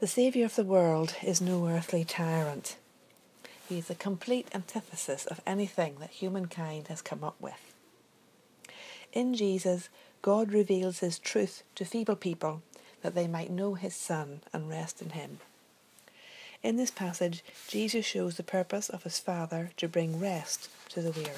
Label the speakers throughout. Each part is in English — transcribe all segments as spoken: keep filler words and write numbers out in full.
Speaker 1: The Saviour of the world is no earthly tyrant. He is the complete antithesis of anything that humankind has come up with. In Jesus, God reveals his truth to feeble people that they might know his Son and rest in him. In this passage, Jesus shows the purpose of his Father to bring rest to the weary.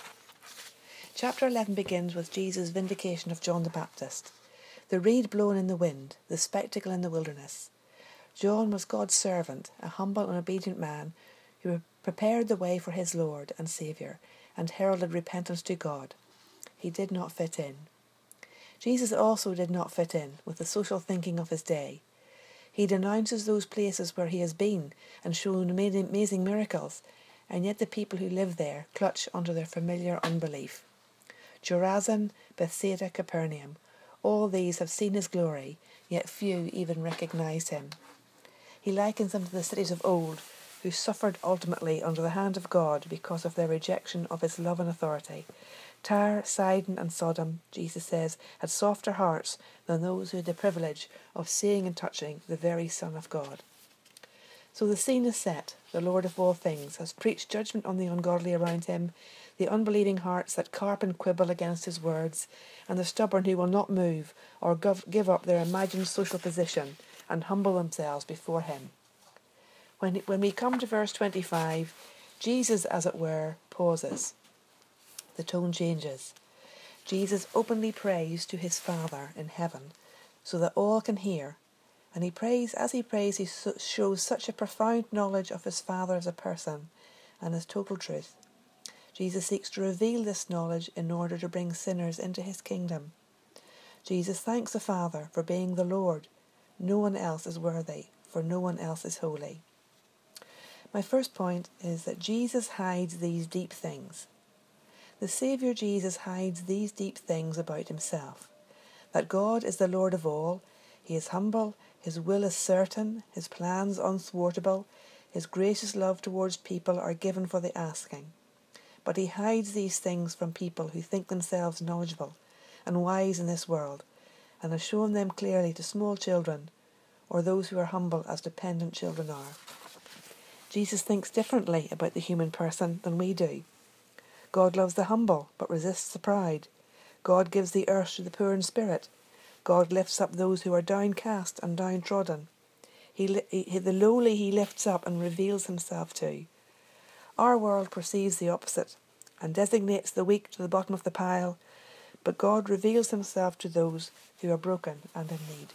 Speaker 1: Chapter eleven begins with Jesus' vindication of John the Baptist, the reed blown in the wind, the spectacle in the wilderness. John was God's servant, a humble and obedient man who prepared the way for his Lord and Saviour and heralded repentance to God. He did not fit in. Jesus also did not fit in with the social thinking of his day. He denounces those places where he has been and shown amazing miracles, and yet the people who live there clutch under their familiar unbelief. Chorazin, Bethsaida, Capernaum, all these have seen his glory, yet few even recognise him. He likens them to the cities of old, who suffered ultimately under the hand of God because of their rejection of his love and authority. Tyre, Sidon and Sodom, Jesus says, had softer hearts than those who had the privilege of seeing and touching the very Son of God. So the scene is set. The Lord of all things has preached judgment on the ungodly around him, the unbelieving hearts that carp and quibble against his words, and the stubborn who will not move or give up their imagined social position and humble themselves before him. When, when we come to verse twenty-five, Jesus, as it were, pauses. The tone changes. Jesus openly prays to his Father in heaven so that all can hear, and he prays, as he prays, he so, shows such a profound knowledge of his Father as a person and his total truth. Jesus seeks to reveal this knowledge in order to bring sinners into his kingdom. Jesus thanks the Father for being the Lord. No one else is worthy, for no one else is holy. My first point is that Jesus hides these deep things. The Saviour Jesus hides these deep things about himself. That God is the Lord of all, he is humble, his will is certain, his plans unthwartable, his gracious love towards people are given for the asking. But he hides these things from people who think themselves knowledgeable and wise in this world, and has shown them clearly to small children, or those who are humble as dependent children are. Jesus thinks differently about the human person than we do. God loves the humble, but resists the proud. God gives the earth to the poor in spirit. God lifts up those who are downcast and downtrodden. He, he, the lowly he lifts up and reveals himself to. Our world perceives the opposite and designates the weak to the bottom of the pile, but God reveals himself to those who are broken and in need.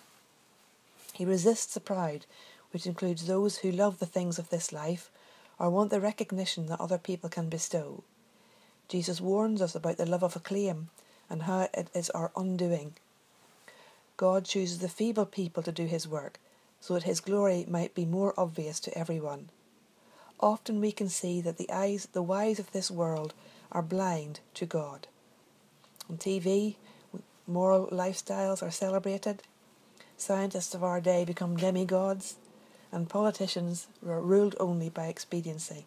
Speaker 1: He resists the proud, which includes those who love the things of this life or want the recognition that other people can bestow. Jesus warns us about the love of acclaim and how it is our undoing. God chooses the feeble people to do his work so that his glory might be more obvious to everyone. Often we can see that the eyes, the wise of this world are blind to God. On T V, moral lifestyles are celebrated. Scientists of our day become demigods, and politicians are ruled only by expediency.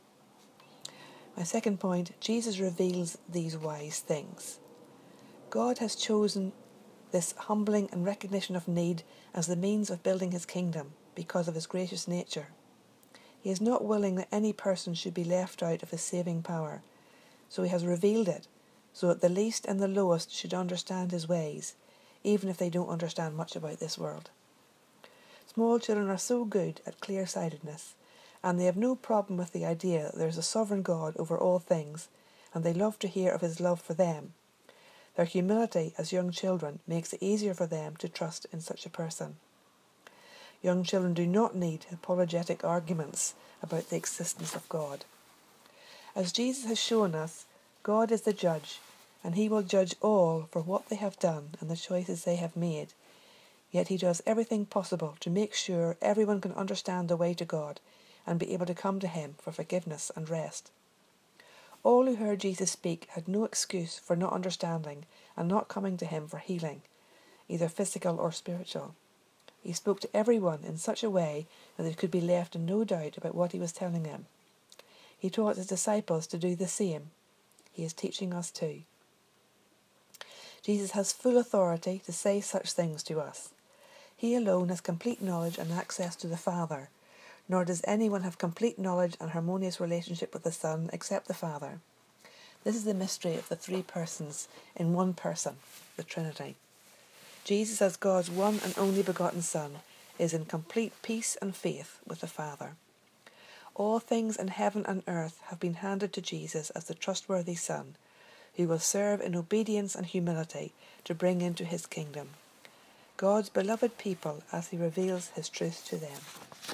Speaker 1: My second point, Jesus reveals these wise things. God has chosen this humbling and recognition of need as the means of building his kingdom because of his gracious nature. He is not willing that any person should be left out of his saving power, so he has revealed it so that the least and the lowest should understand his ways, even if they don't understand much about this world. Small children are so good at clear-sightedness, and they have no problem with the idea that there is a sovereign God over all things, and they love to hear of his love for them. Their humility as young children makes it easier for them to trust in such a person. Young children do not need apologetic arguments about the existence of God. As Jesus has shown us, God is the judge, and he will judge all for what they have done and the choices they have made. Yet he does everything possible to make sure everyone can understand the way to God and be able to come to him for forgiveness and rest. All who heard Jesus speak had no excuse for not understanding and not coming to him for healing, either physical or spiritual. He spoke to everyone in such a way that they could be left in no doubt about what he was telling them. He taught his disciples to do the same. He is teaching us too. Jesus has full authority to say such things to us. He alone has complete knowledge and access to the Father, nor does anyone have complete knowledge and harmonious relationship with the Son except the Father. This is the mystery of the three persons in one person, the Trinity. Jesus, as God's one and only begotten Son, is in complete peace and faith with the Father. All things in heaven and earth have been handed to Jesus as the trustworthy Son, who will serve in obedience and humility to bring into his kingdom God's beloved people as he reveals his truth to them.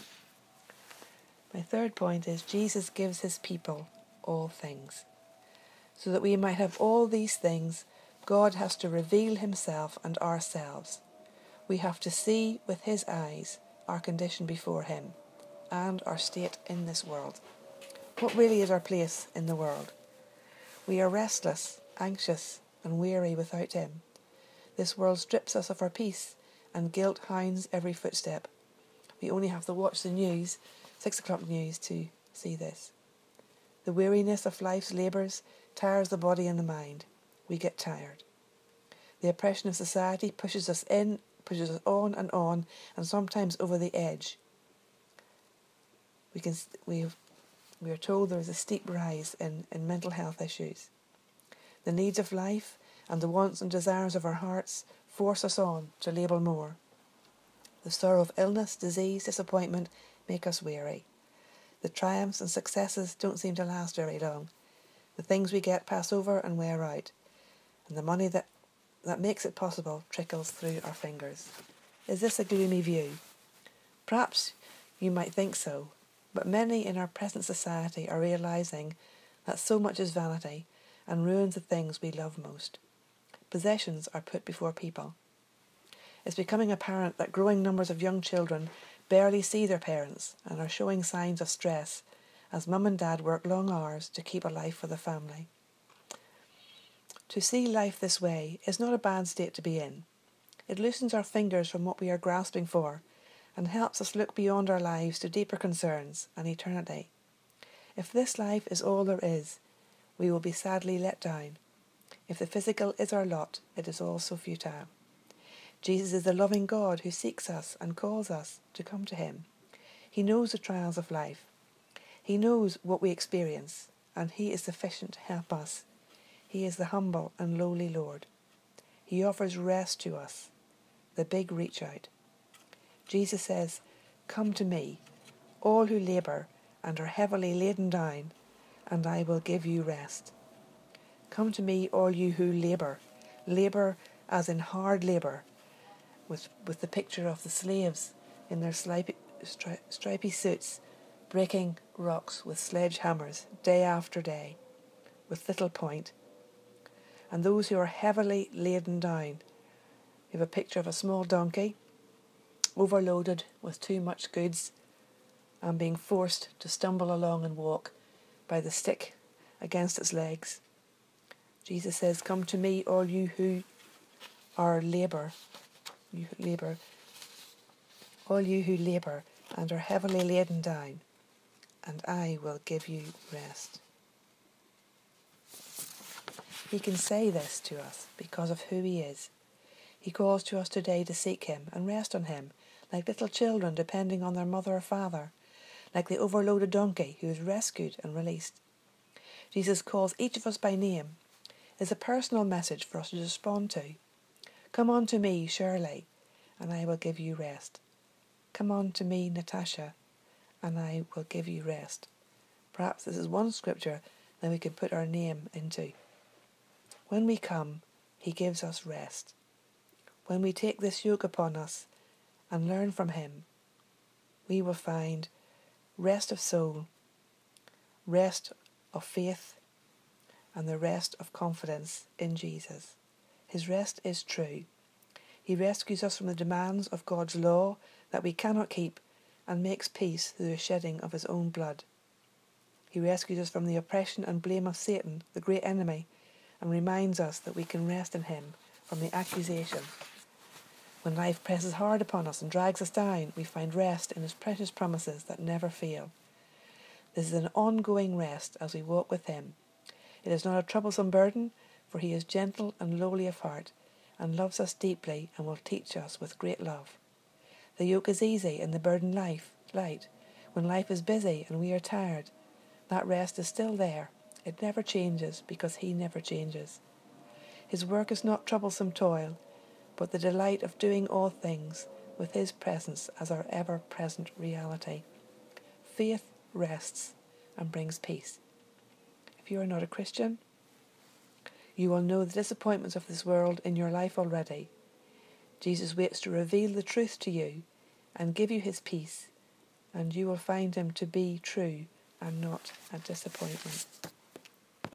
Speaker 1: My third point is Jesus gives his people all things. So that we might have all these things, God has to reveal himself and ourselves. We have to see with his eyes our condition before him and our state in this world. What really is our place in the world? We are restless, anxious and weary without him. This world strips us of our peace and guilt hounds every footstep. We only have to watch the news, six o'clock news, to see this. The weariness of life's labours tires the body and the mind. We get tired. The oppression of society pushes us in, pushes us on and on, and sometimes over the edge. We can we have, we are told there is a steep rise in, in mental health issues. The needs of life and the wants and desires of our hearts force us on to label more. The sorrow of illness, disease, disappointment make us weary. The triumphs and successes don't seem to last very long. The things we get pass over and wear out, and the money that, that makes it possible trickles through our fingers. Is this a gloomy view? Perhaps you might think so, but many in our present society are realising that so much is vanity and ruins the things we love most. Possessions are put before people. It's becoming apparent that growing numbers of young children barely see their parents and are showing signs of stress as mum and dad work long hours to keep a life for the family. To see life this way is not a bad state to be in. It loosens our fingers from what we are grasping for and helps us look beyond our lives to deeper concerns and eternity. If this life is all there is, we will be sadly let down. If the physical is our lot, it is all so futile. Jesus is the loving God who seeks us and calls us to come to him. He knows the trials of life. He knows what we experience, and he is sufficient to help us. He is the humble and lowly Lord. He offers rest to us, the big reach out. Jesus says, "Come to me, all who labour and are heavily laden down, and I will give you rest." Come to me, all you who labour, labour as in hard labour, with, with the picture of the slaves in their slipy, stri- stripy suits, breaking rocks with sledgehammers day after day, with little point. And those who are heavily laden down, you have a picture of a small donkey, overloaded with too much goods, and being forced to stumble along and walk by the stick against its legs. Jesus says, "Come to me, all you who are labour, you who labour, all you who labour and are heavily laden down, and I will give you rest." He can say this to us because of who he is. He calls to us today to seek him and rest on him, like little children depending on their mother or father, like the overloaded donkey who is rescued and released. Jesus calls each of us by name. It's a personal message for us to respond to. Come on to me, Shirley, and I will give you rest. Come on to me, Natasha, and I will give you rest. Perhaps this is one scripture that we can put our name into. When we come, he gives us rest. When we take this yoke upon us and learn from him, we will find rest of soul, rest of faith, and the rest of confidence in Jesus. His rest is true. He rescues us from the demands of God's law that we cannot keep and makes peace through the shedding of his own blood. He rescues us from the oppression and blame of Satan, the great enemy, and reminds us that we can rest in him from the accusation. When life presses hard upon us and drags us down, we find rest in his precious promises that never fail. This is an ongoing rest as we walk with him. It is not a troublesome burden, for he is gentle and lowly of heart, and loves us deeply and will teach us with great love. The yoke is easy and the burden life, light. When life is busy and we are tired, that rest is still there. It never changes because he never changes. His work is not troublesome toil, but the delight of doing all things with his presence as our ever-present reality. Faith rests and brings peace. If you are not a Christian, you will know the disappointments of this world in your life already. Jesus waits to reveal the truth to you and give you his peace, and you will find him to be true and not a disappointment.